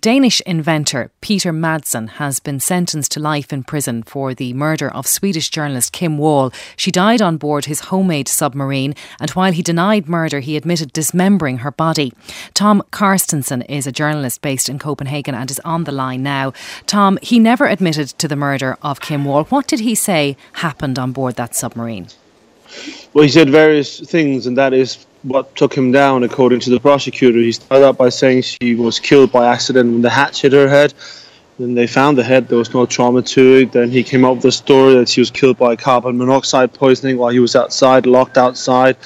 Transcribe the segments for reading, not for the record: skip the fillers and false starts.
Danish inventor Peter Madsen has been sentenced to life in prison for the murder of Swedish journalist Kim Wall. She died on board his homemade submarine, and while he denied murder, he admitted dismembering her body. Tom Carstensen is a journalist based in Copenhagen and is on the line now. Tom, he never admitted to the murder of Kim Wall. What did he say happened on board that submarine? Well, he said various things, and that is what took him down, according to the prosecutor. He started out by saying she was killed by accident when the hatch hit her head. Then they found the head, there was no trauma to it. Then he came up with the story that she was killed by carbon monoxide poisoning while he was outside, locked outside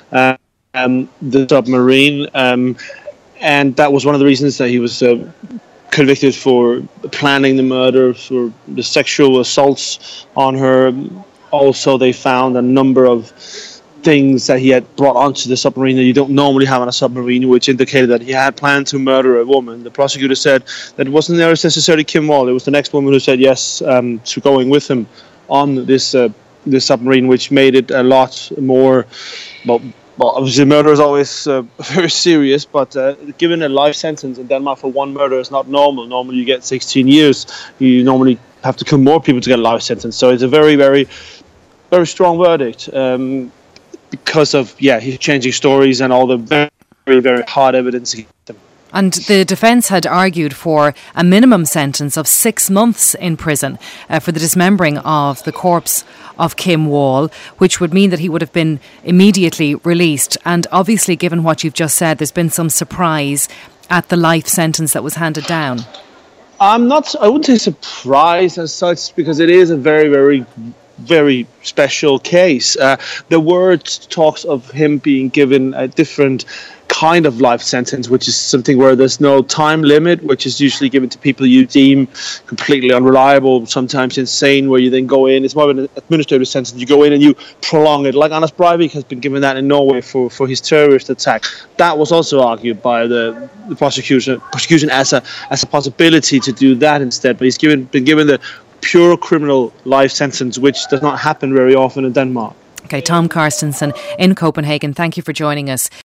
the submarine. And that was one of the reasons that he was convicted for planning the murder, for the sexual assaults on her. Also, they found a number of things that he had brought onto the submarine that you don't normally have on a submarine, which indicated that he had planned to murder a woman. The prosecutor said that it wasn't necessarily Kim Wall. It was the next woman who said yes to going with him on this submarine, which made it a lot more... Well, obviously murder is always very serious, but given a life sentence in Denmark for one murder is not normal. Normally you get 16 years. You normally have to kill more people to get a life sentence. So it's a very, very, very strong verdict. Because of, his changing stories and all the very, very hard evidence against him. And the defence had argued for a minimum sentence of 6 months in prison for the dismembering of the corpse of Kim Wall, which would mean that he would have been immediately released. And obviously, given what you've just said, there's been some surprise at the life sentence that was handed down. I wouldn't say surprise as such, because it is a very, very, very special case. The word talks of him being given a different kind of life sentence, which is something where there's no time limit, which is usually given to people you deem completely unreliable, sometimes insane, where you then go in. It's more of an administrative sentence. You go in and you prolong it, like Anders Breivik has been given that in Norway for his terrorist attack. That was also argued by the prosecution as a possibility to do that instead, but he's been given the pure criminal life sentence, which does not happen very often in Denmark. Okay, Tom Carstensen in Copenhagen, thank you for joining us.